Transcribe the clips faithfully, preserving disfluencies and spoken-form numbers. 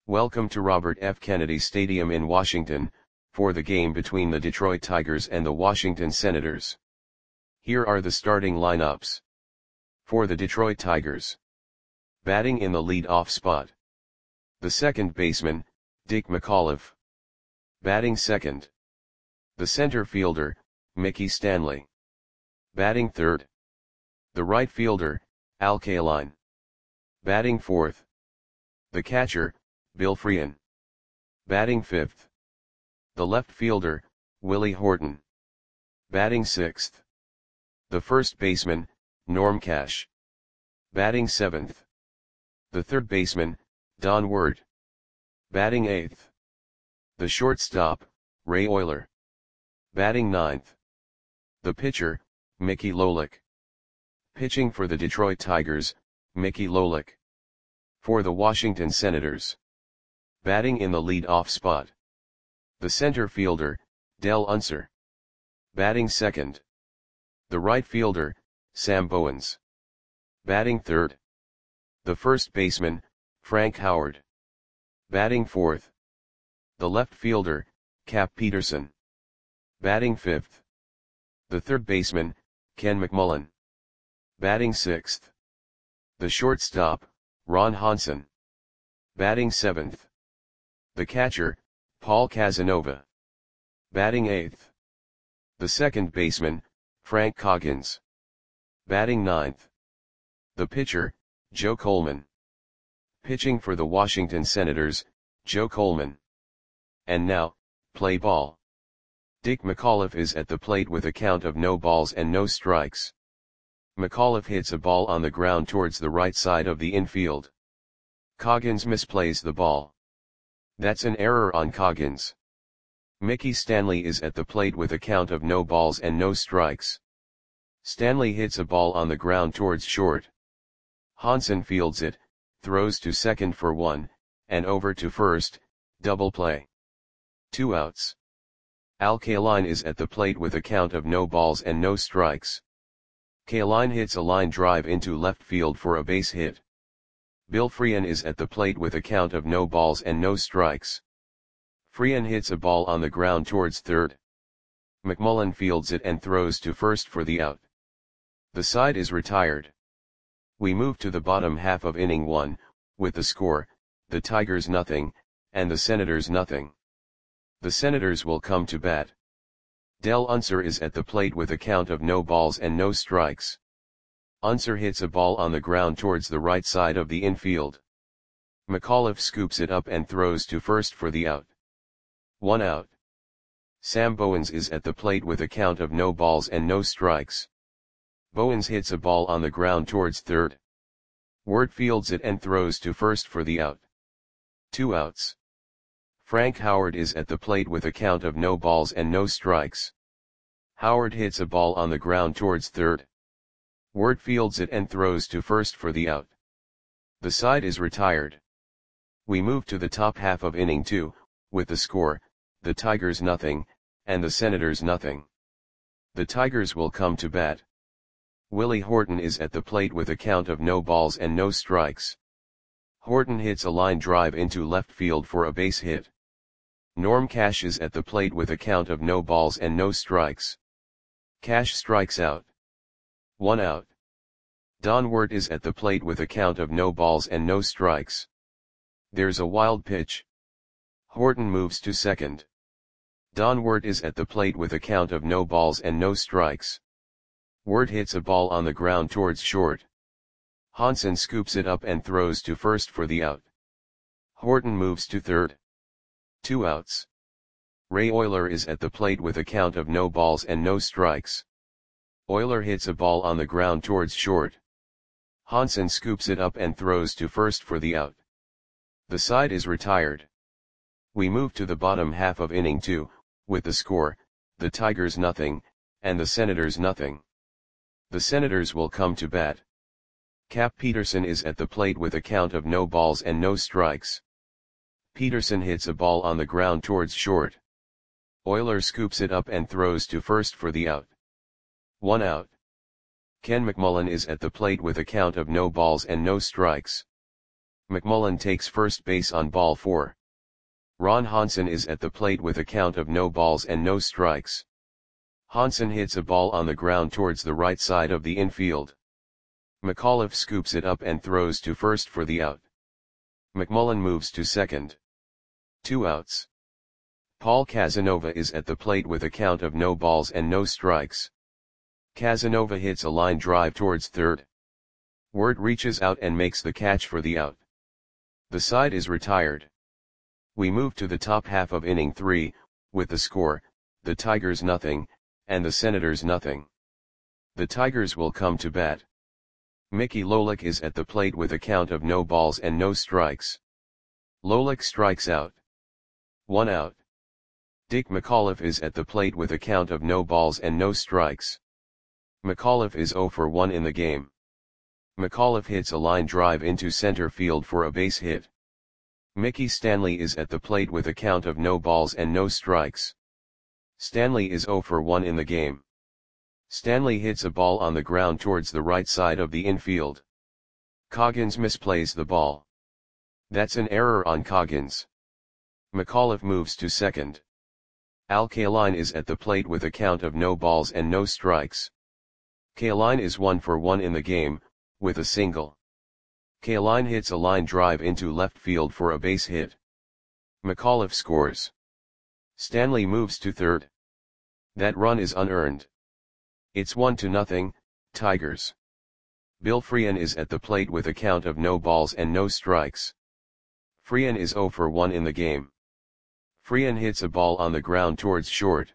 Welcome to Robert F. Kennedy Stadium in Washington, for the game between the Detroit Tigers and the Washington Senators. Here are the starting lineups. For the Detroit Tigers. Batting in the lead-off spot. The second baseman, Dick McAuliffe. Batting second. The center fielder, Mickey Stanley. Batting third. The right fielder, Al Kaline. Batting fourth. The catcher, Bill Frein. Batting fifth. The left fielder, Willie Horton. Batting sixth. The first baseman, Norm Cash. Batting seventh. The third baseman, Don Ward. Batting eighth. The shortstop, Ray Oyler. Batting ninth. The pitcher, Mickey Lolich. Pitching for the Detroit Tigers, Mickey Lolich. For the Washington Senators. Batting in the lead-off spot. The center fielder, Del Unser. Batting second. The right fielder, Sam Bowens. Batting third. The first baseman, Frank Howard. Batting fourth. The left fielder, Cap Peterson. Batting fifth. The third baseman, Ken McMullen. Batting sixth. The shortstop, Ron Hansen. Batting seventh. The catcher, Paul Casanova. Batting eighth. The second baseman, Frank Coggins. Batting ninth. The pitcher, Joe Coleman. Pitching for the Washington Senators, Joe Coleman. And now, play ball. Dick McAuliffe is at the plate with a count of no balls and no strikes. McAuliffe hits a ball on the ground towards the right side of the infield. Coggins misplays the ball. That's an error on Coggins. Mickey Stanley is at the plate with a count of no balls and no strikes. Stanley hits a ball on the ground towards short. Hansen fields it, throws to second for one, and over to first, double play. Two outs. Al Kaline is at the plate with a count of no balls and no strikes. Kaline hits a line drive into left field for a base hit. Bill Frein is at the plate with a count of no balls and no strikes. Frein hits a ball on the ground towards third. McMullen fields it and throws to first for the out. The side is retired. We move to the bottom half of inning one, with the score, the Tigers nothing, and the Senators nothing. The Senators will come to bat. Del Unser is at the plate with a count of no balls and no strikes. Unser hits a ball on the ground towards the right side of the infield. McAuliffe scoops it up and throws to first for the out. One out. Sam Bowens is at the plate with a count of no balls and no strikes. Bowens hits a ball on the ground towards third. Ward fields it and throws to first for the out. Two outs. Frank Howard is at the plate with a count of no balls and no strikes. Howard hits a ball on the ground towards third. Ward fields it and throws to first for the out. The side is retired. We move to the top half of inning two, with the score, the Tigers nothing, and the Senators nothing. The Tigers will come to bat. Willie Horton is at the plate with a count of no balls and no strikes. Horton hits a line drive into left field for a base hit. Norm Cash is at the plate with a count of no balls and no strikes. Cash strikes out. One out. Don Ward is at the plate with a count of no balls and no strikes. There's a wild pitch. Horton moves to second. Don Ward is at the plate with a count of no balls and no strikes. Ward hits a ball on the ground towards short. Hansen scoops it up and throws to first for the out. Horton moves to third. Two outs. Ray Oyler is at the plate with a count of no balls and no strikes. Oyler hits a ball on the ground towards short. Hansen scoops it up and throws to first for the out. The side is retired. We move to the bottom half of inning two, with the score, the Tigers nothing, and the Senators nothing. The Senators will come to bat. Cap Peterson is at the plate with a count of no balls and no strikes. Peterson hits a ball on the ground towards short. Oyler scoops it up and throws to first for the out. One out. Ken McMullen is at the plate with a count of no balls and no strikes. McMullen takes first base on ball four. Ron Hansen is at the plate with a count of no balls and no strikes. Hansen hits a ball on the ground towards the right side of the infield. McAuliffe scoops it up and throws to first for the out. McMullen moves to second. Two outs. Paul Casanova is at the plate with a count of no balls and no strikes. Casanova hits a line drive towards third. Wirt reaches out and makes the catch for the out. The side is retired. We move to the top half of inning three, with the score, the Tigers nothing, and the Senators nothing. The Tigers will come to bat. Mickey Lolich is at the plate with a count of no balls and no strikes. Lolich strikes out. One out. Dick McAuliffe is at the plate with a count of no balls and no strikes. McAuliffe is zero for one in the game. McAuliffe hits a line drive into center field for a base hit. Mickey Stanley is at the plate with a count of no balls and no strikes. Stanley is zero for one in the game. Stanley hits a ball on the ground towards the right side of the infield. Coggins misplays the ball. That's an error on Coggins. McAuliffe moves to second. Al Kaline is at the plate with a count of no balls and no strikes. Kaline is one for one in the game, with a single. Kaline hits a line drive into left field for a base hit. McAuliffe scores. Stanley moves to third. That run is unearned. It's one to nothing, Tigers. Bill Freehan is at the plate with a count of no balls and no strikes. Freehan is zero for one in the game. Freehan hits a ball on the ground towards short.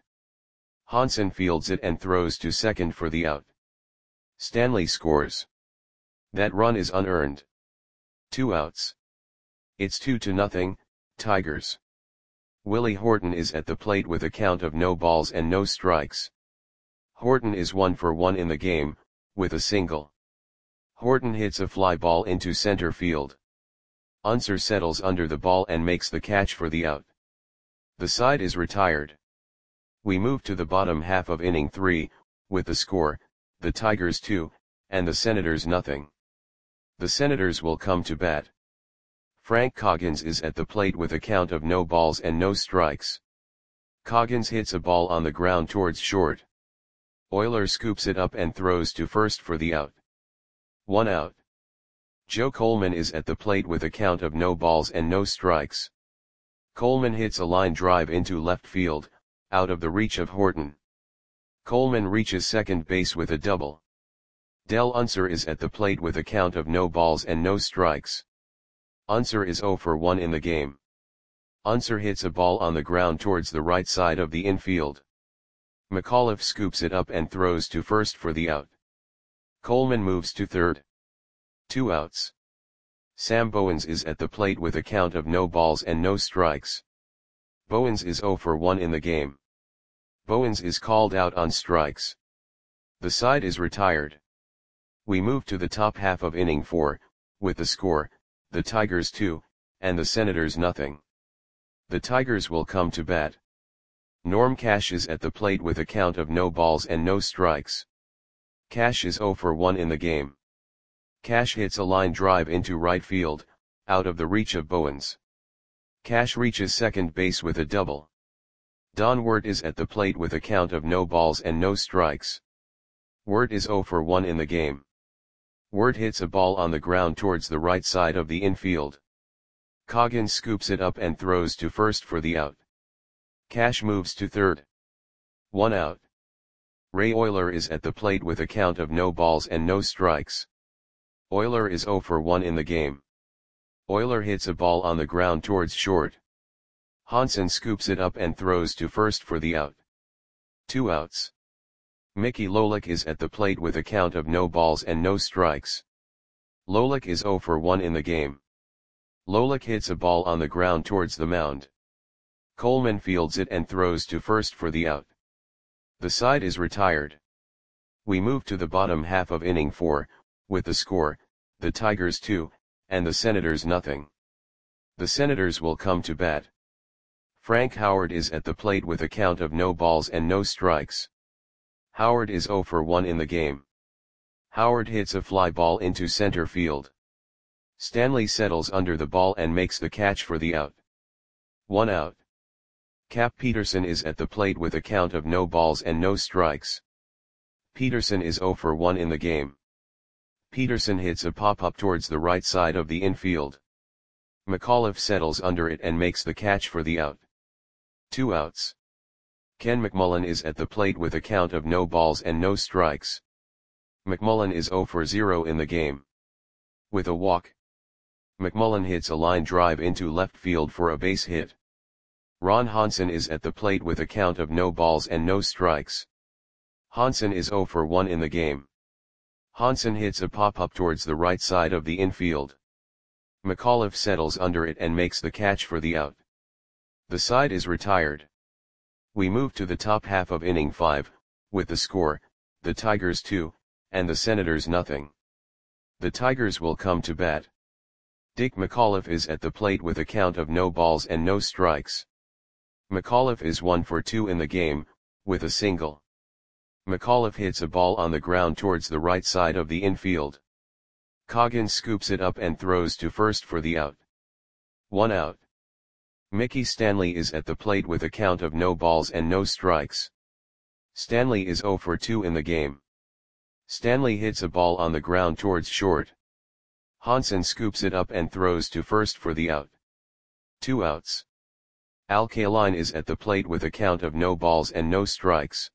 Hansen fields it and throws to second for the out. Stanley scores. That run is unearned. Two outs. It's two to nothing, Tigers. Willie Horton is at the plate with a count of no balls and no strikes. Horton is one for one in the game, with a single. Horton hits a fly ball into center field. Unser settles under the ball and makes the catch for the out. The side is retired. We move to the bottom half of inning three, with the score, the Tigers two, and the Senators nothing. The Senators will come to bat. Frank Coggins is at the plate with a count of no balls and no strikes. Coggins hits a ball on the ground towards short. Euler scoops it up and throws to first for the out. One out. Joe Coleman is at the plate with a count of no balls and no strikes. Coleman hits a line drive into left field, out of the reach of Horton. Coleman reaches second base with a double. Del Unser is at the plate with a count of no balls and no strikes. Unser is zero for one in the game. Unser hits a ball on the ground towards the right side of the infield. McAuliffe scoops it up and throws to first for the out. Coleman moves to third. Two outs. Sam Bowens is at the plate with a count of no balls and no strikes. Bowens is zero for one in the game. Bowens is called out on strikes. The side is retired. We move to the top half of inning four, with the score, the Tigers two, and the Senators nothing. The Tigers will come to bat. Norm Cash is at the plate with a count of no balls and no strikes. Cash is zero for one in the game. Cash hits a line drive into right field, out of the reach of Bowens. Cash reaches second base with a double. Don Wirt is at the plate with a count of no balls and no strikes. Wirt is zero for one in the game. Wirt hits a ball on the ground towards the right side of the infield. Coggins scoops it up and throws to first for the out. Cash moves to third. One out. Ray Euler is at the plate with a count of no balls and no strikes. Euler is zero for one in the game. Euler hits a ball on the ground towards short. Hansen scoops it up and throws to first for the out. Two outs. Mickey Lolich is at the plate with a count of no balls and no strikes. Lolich is zero for one in the game. Lolich hits a ball on the ground towards the mound. Coleman fields it and throws to first for the out. The side is retired. We move to the bottom half of inning four, with the score, the Tigers two, and the Senators nothing. The Senators will come to bat. Frank Howard is at the plate with a count of no balls and no strikes. Howard is zero for one in the game. Howard hits a fly ball into center field. Stanley settles under the ball and makes the catch for the out. One out. Cap Peterson is at the plate with a count of no balls and no strikes. Peterson is zero for one in the game. Peterson hits a pop-up towards the right side of the infield. McAuliffe settles under it and makes the catch for the out. Two outs. Ken McMullen is at the plate with a count of no balls and no strikes. McMullen is zero for zero in the game. With a walk, McMullen hits a line drive into left field for a base hit. Ron Hansen is at the plate with a count of no balls and no strikes. Hansen is zero for one in the game. Hansen hits a pop-up towards the right side of the infield. McAuliffe settles under it and makes the catch for the out. The side is retired. We move to the top half of inning five, with the score, the Tigers two, and the Senators nothing. The Tigers will come to bat. Dick McAuliffe is at the plate with a count of no balls and no strikes. McAuliffe is one for two in the game, with a single. McAuliffe hits a ball on the ground towards the right side of the infield. Coggins scoops it up and throws to first for the out. One out. Mickey Stanley is at the plate with a count of no balls and no strikes. Stanley is zero for two in the game. Stanley hits a ball on the ground towards short. Hansen scoops it up and throws to first for the out. Two outs. Al Kaline is at the plate with a count of no balls and no strikes.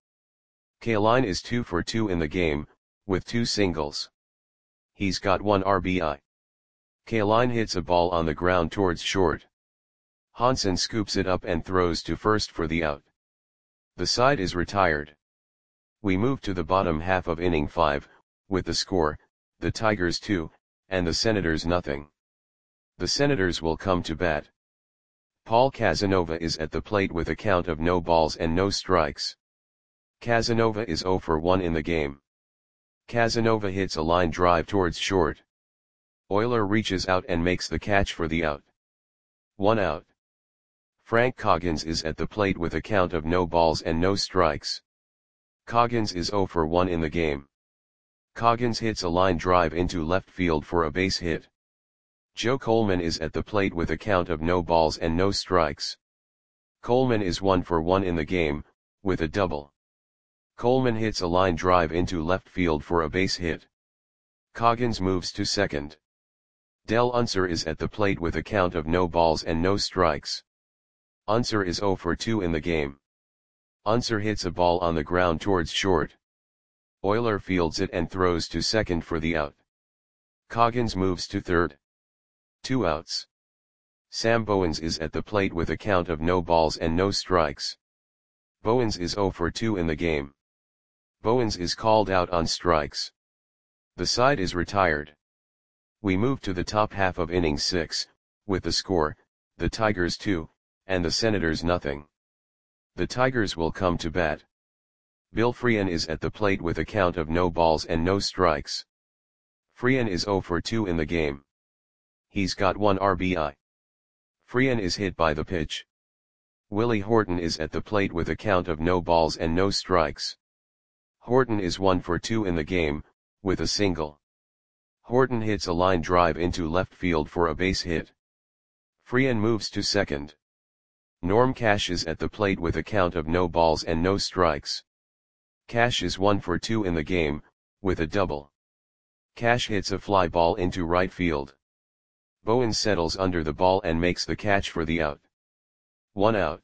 Kaline is two for two in the game, with two singles. He's got one R B I. Kaline hits a ball on the ground towards short. Hansen scoops it up and throws to first for the out. The side is retired. We move to the bottom half of inning five, with the score, the Tigers two, and the Senators nothing. The Senators will come to bat. Paul Casanova is at the plate with a count of no balls and no strikes. Casanova is zero for one in the game. Casanova hits a line drive towards short. Euler reaches out and makes the catch for the out. One out. Frank Coggins is at the plate with a count of no balls and no strikes. Coggins is zero for one in the game. Coggins hits a line drive into left field for a base hit. Joe Coleman is at the plate with a count of no balls and no strikes. Coleman is one for one in the game, with a double. Coleman hits a line drive into left field for a base hit. Coggins moves to second. Del Unser is at the plate with a count of no balls and no strikes. Unser is zero for two in the game. Unser hits a ball on the ground towards short. Euler fields it and throws to second for the out. Coggins moves to third. Two outs. Sam Bowens is at the plate with a count of no balls and no strikes. Bowens is zero for two in the game. Bowens is called out on strikes. The side is retired. We move to the top half of inning six, with the score, the Tigers two, and the Senators nothing. The Tigers will come to bat. Bill Freehan is at the plate with a count of no balls and no strikes. Freehan is zero for two in the game. He's got one R B I. Freehan is hit by the pitch. Willie Horton is at the plate with a count of no balls and no strikes. Horton is one for two in the game, with a single. Horton hits a line drive into left field for a base hit. Freehan moves to second. Norm Cash is at the plate with a count of no balls and no strikes. Cash is one for two in the game, with a double. Cash hits a fly ball into right field. Bowens settles under the ball and makes the catch for the out. One out.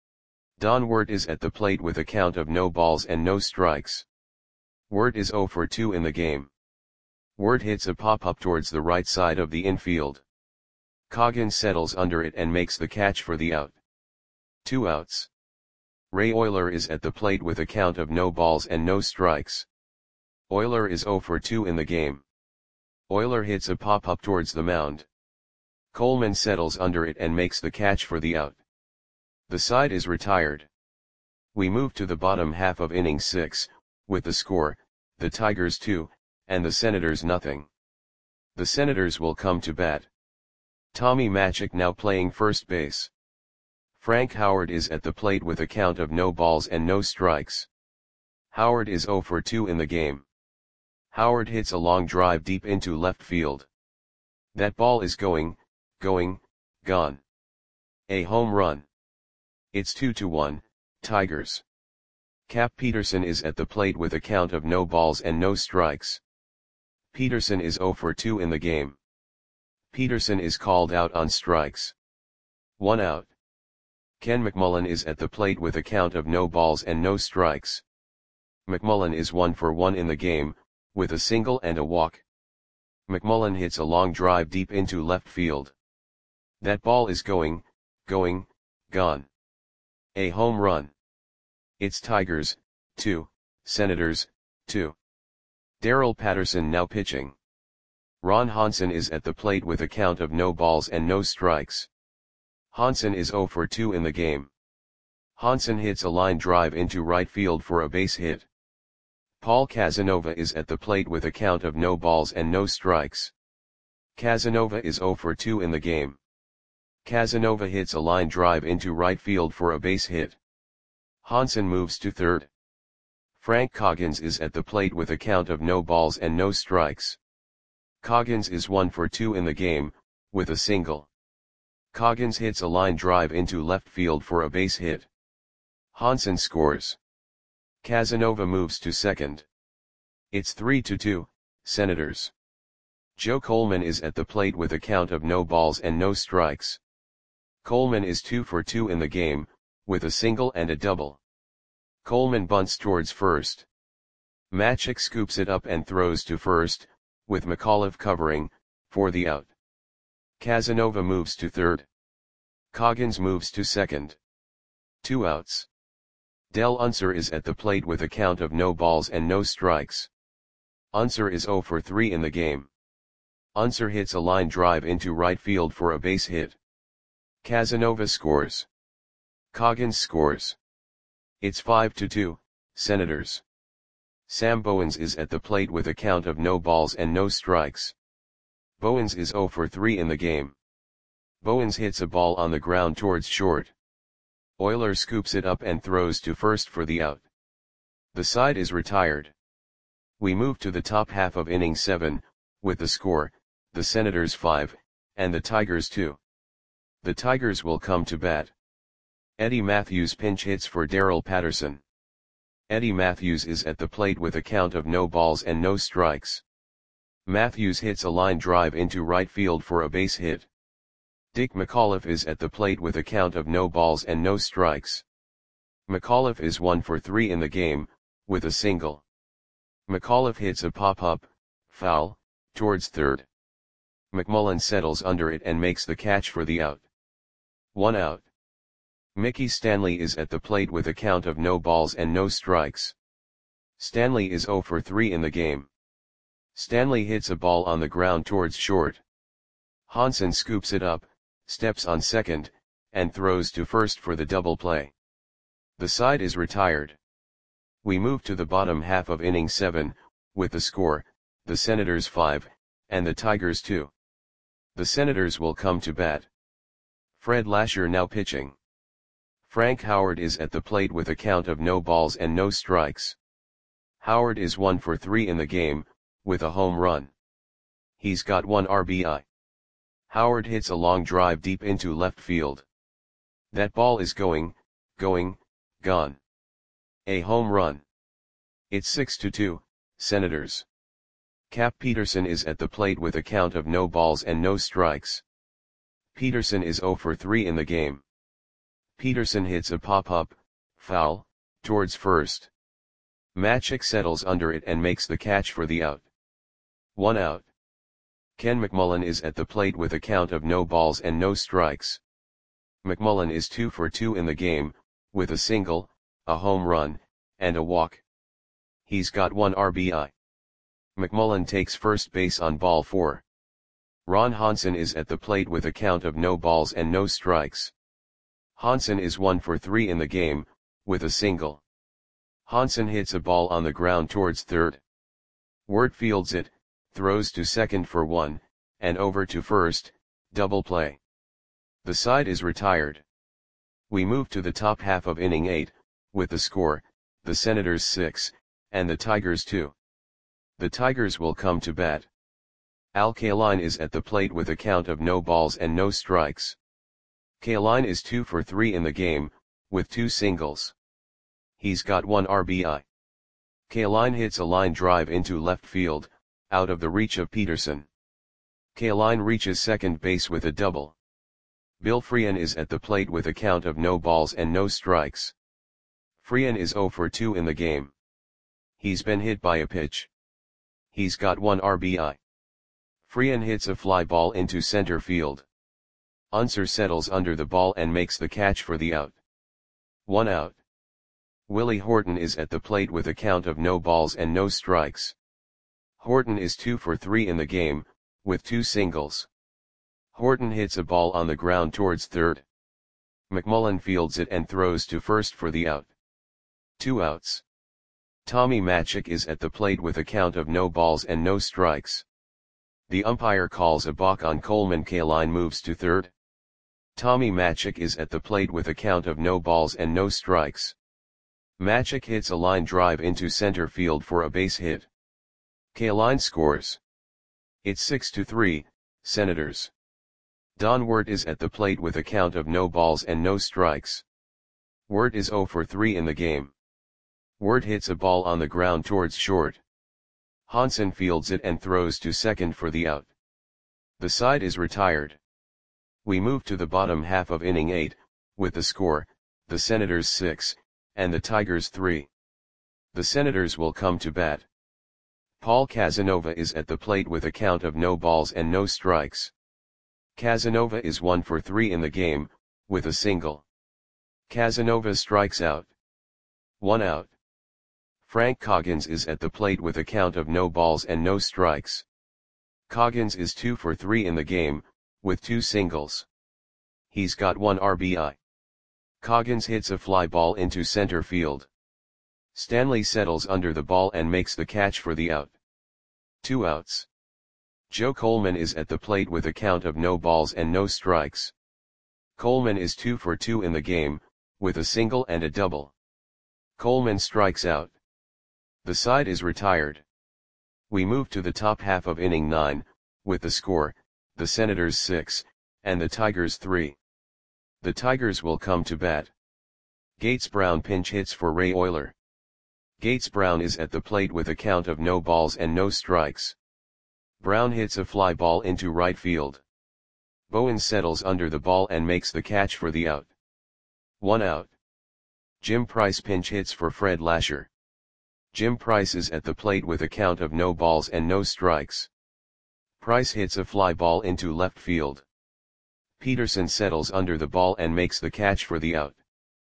Don Wirt is at the plate with a count of no balls and no strikes. Wirt is zero for two in the game. Wirt hits a pop-up towards the right side of the infield. Coggins settles under it and makes the catch for the out. Two outs. Ray Euler is at the plate with a count of no balls and no strikes. Euler is zero for two in the game. Euler hits a pop-up towards the mound. Coleman settles under it and makes the catch for the out. The side is retired. We move to the bottom half of inning six, with the score, the Tigers two, and the Senators nothing. The Senators will come to bat. Tommy Machick now playing first base. Frank Howard is at the plate with a count of no balls and no strikes. Howard is zero for two in the game. Howard hits a long drive deep into left field. That ball is going, going, gone. A home run. It's two to one, Tigers. Cap Peterson is at the plate with a count of no balls and no strikes. Peterson is zero for two in the game. Peterson is called out on strikes. One out. Ken McMullen is at the plate with a count of no balls and no strikes. McMullen is one for one in the game, with a single and a walk. McMullen hits a long drive deep into left field. That ball is going, going, gone. A home run. It's Tigers, two, Senators, two. Darrell Patterson now pitching. Ron Hansen is at the plate with a count of no balls and no strikes. Hansen is zero for two in the game. Hansen hits a line drive into right field for a base hit. Paul Casanova is at the plate with a count of no balls and no strikes. Casanova is zero for two in the game. Casanova hits a line drive into right field for a base hit. Hansen moves to third. Frank Coggins is at the plate with a count of no balls and no strikes. Coggins is one for two in the game, with a single. Coggins hits a line drive into left field for a base hit. Hansen scores. Casanova moves to second. It's three to two, Senators. Joe Coleman is at the plate with a count of no balls and no strikes. Coleman is two for two in the game, with a single and a double. Coleman bunts towards first. Matchik scoops it up and throws to first, with McAuliffe covering, for the out. Casanova moves to third. Coggins moves to second. Two outs. Del Unser is at the plate with a count of no balls and no strikes. Unser is zero for three in the game. Unser hits a line drive into right field for a base hit. Casanova scores. Coggins scores. It's five to two, Senators. Sam Bowens is at the plate with a count of no balls and no strikes. Bowens is zero for three in the game. Bowens hits a ball on the ground towards short. Euler scoops it up and throws to first for the out. The side is retired. We move to the top half of inning seven, with the score, the Senators five, and the Tigers two. The Tigers will come to bat. Eddie Matthews pinch hits for Darrell Patterson. Eddie Matthews is at the plate with a count of no balls and no strikes. Matthews hits a line drive into right field for a base hit. Dick McAuliffe is at the plate with a count of no balls and no strikes. McAuliffe is one for three in the game, with a single. McAuliffe hits a pop-up, foul, towards third. McMullen settles under it and makes the catch for the out. One out. Mickey Stanley is at the plate with a count of no balls and no strikes. Stanley is zero for three in the game. Stanley hits a ball on the ground towards short. Hansen scoops it up, steps on second, and throws to first for the double play. The side is retired. We move to the bottom half of inning seven, with the score, the Senators five, and the Tigers two. The Senators will come to bat. Fred Lasher now pitching. Frank Howard is at the plate with a count of no balls and no strikes. Howard is one for three in the game, with a home run. He's got one R B I. Howard hits a long drive deep into left field. That ball is going, going, gone. A home run. It's six to two, Senators. Cap Peterson is at the plate with a count of no balls and no strikes. Peterson is zero for three in the game. Peterson hits a pop-up, foul, towards first. Matchik settles under it and makes the catch for the out. One out. Ken McMullen is at the plate with a count of no balls and no strikes. McMullen is two for two in the game, with a single, a home run, and a walk. He's got one R B I. McMullen takes first base on ball four. Ron Hansen is at the plate with a count of no balls and no strikes. Hansen is one for three in the game, with a single. Hansen hits a ball on the ground towards third. Wirt fields it, throws to second for one, and over to first, double play. The side is retired. We move to the top half of inning eight, with the score, the Senators six, and the Tigers two. The Tigers will come to bat. Al Kaline is at the plate with a count of no balls and no strikes. Kaline is two for three in the game, with two singles. He's got one R B I. Kaline hits a line drive into left field, out of the reach of Peterson. Kaline reaches second base with a double. Bill Freehan is at the plate with a count of no balls and no strikes. Freehan is zero for two in the game. He's been hit by a pitch. He's got one R B I. Freehan hits a fly ball into center field. Unser settles under the ball and makes the catch for the out. One out. Willie Horton is at the plate with a count of no balls and no strikes. Horton is two for three in the game, with two singles. Horton hits a ball on the ground towards third. McMullen fields it and throws to first for the out. Two outs. Tommy Matzek is at the plate with a count of no balls and no strikes. The umpire calls a balk on Coleman. Kaline moves to third. Tommy Matzek is at the plate with a count of no balls and no strikes. Matzek hits a line drive into center field for a base hit. Kaline scores. It's six to three, Senators. Don Wirt is at the plate with a count of no balls and no strikes. Wirt is zero for three in the game. Wirt hits a ball on the ground towards short. Hansen fields it and throws to second for the out. The side is retired. We move to the bottom half of inning eight, with the score, the Senators six, and the Tigers three. The Senators will come to bat. Paul Casanova is at the plate with a count of no balls and no strikes. Casanova is one for three in the game, with a single. Casanova strikes out. One out. Frank Coggins is at the plate with a count of no balls and no strikes. Coggins is two for three in the game, with two singles. He's got one R B I. Coggins hits a fly ball into center field. Stanley settles under the ball and makes the catch for the out. Two outs. Joe Coleman is at the plate with a count of no balls and no strikes. Coleman is two for two in the game, with a single and a double. Coleman strikes out. The side is retired. We move to the top half of inning nine, with the score, the Senators six, and the Tigers three. The Tigers will come to bat. Gates Brown pinch hits for Ray Oyler. Gates Brown is at the plate with a count of no balls and no strikes. Brown hits a fly ball into right field. Bowen settles under the ball and makes the catch for the out. One out. Jim Price pinch hits for Fred Lasher. Jim Price is at the plate with a count of no balls and no strikes. Price hits a fly ball into left field. Peterson settles under the ball and makes the catch for the out.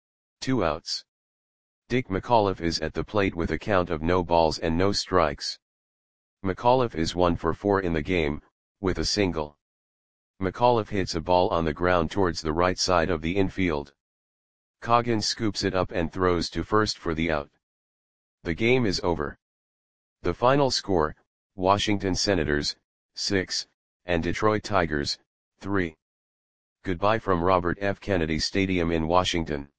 Two outs. Dick McAuliffe is at the plate with a count of no balls and no strikes. McAuliffe is one for four in the game, with a single. McAuliffe hits a ball on the ground towards the right side of the infield. Coggins scoops it up and throws to first for the out. The game is over. The final score, Washington Senators, six, and Detroit Tigers, three. Goodbye from Robert F. Kennedy Stadium in Washington.